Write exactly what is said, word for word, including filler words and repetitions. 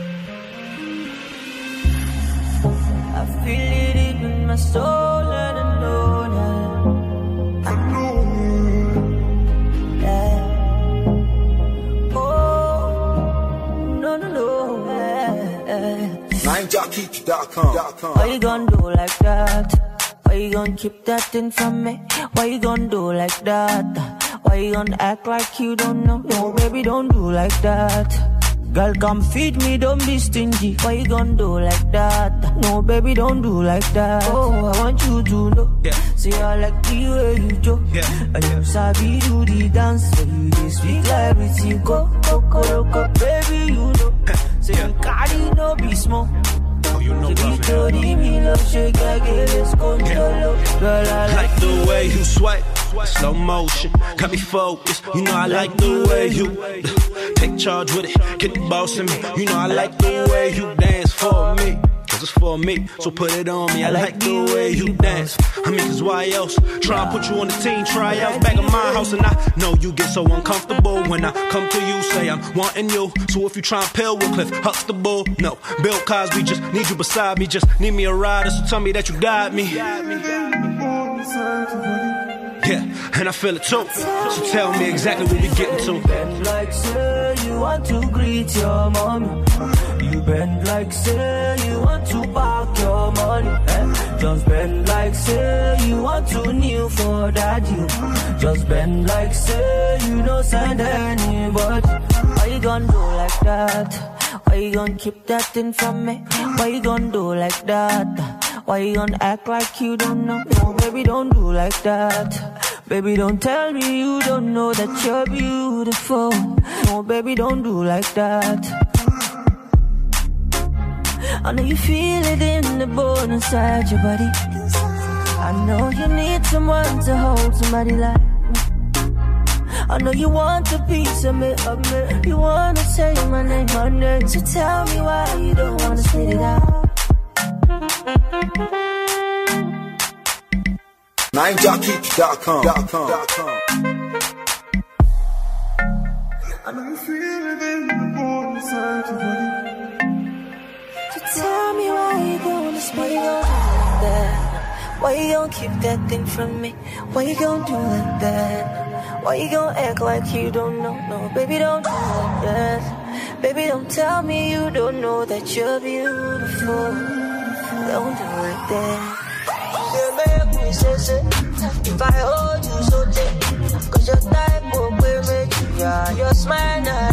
I feel it in my soul and I know that. I know that. Oh, no, no, no. nine jockey dot com. Why you gon' do like that? Why you gon' keep that thing from me? Why you gon' do like that? Why you gon' act like you don't know? No, baby, don't do like that. Girl, come feed me, don't be stingy. Why you gon' do like that? No, baby, don't do like that. Oh, I want you to know. Yeah. See, I like the way you do. Yeah. And you sabi do the dance. So you just speak like everything. Go, go, go, go, baby, you know. Say, yeah. You carry no be small. Oh, you know about me. Me love shake, I get this control. Girl, I like, like the way you swipe. Slow motion, got me focused. You know I like the way you take charge with it, get the boss in me. You know I like the way you dance for me, cause it's for me, so put it on me. I like the way you dance. I mean, cause why else? Try and put you on the team, try out back at my house. And I know you get so uncomfortable when I come to you, say I'm wanting you. So if you try and pill with Cliff Huxtable, no, Bill Cosby, just need you beside me. Just need me a rider, so tell me that you got me. Yeah, and I feel it too. So tell me exactly what we getting to. Bend like say you want to greet your mommy. You bend like say you want to park your money. Eh? Just bend like say you want to kneel for daddy. Just bend like say you don't send anybody. Why you gon' do like that? Why you gon' keep that thing from me? Why you gon' do like that? Why you gon' act like you don't know? No, baby, don't do like that. Baby, don't tell me you don't know that you're beautiful. No, baby, don't do like that. I know you feel it in the bone inside your body. I know you need someone to hold somebody like me. I know you want a piece of me, of me. You wanna say my name, my name. So tell me why you don't wanna spit it out. nine jockey dot com. I know you feel it in the bone inside your body. So tell me why you gonna spit it out like that? Why you gon' keep that thing from me? Why you gon' do like that? Why you gon' act like you don't know? No, baby, don't do like that. Baby, don't tell me you don't know that you're beautiful. Don't do like that. You make me say, say, if I hold you so tight, cause your type will be me. Yeah, your smile, nah,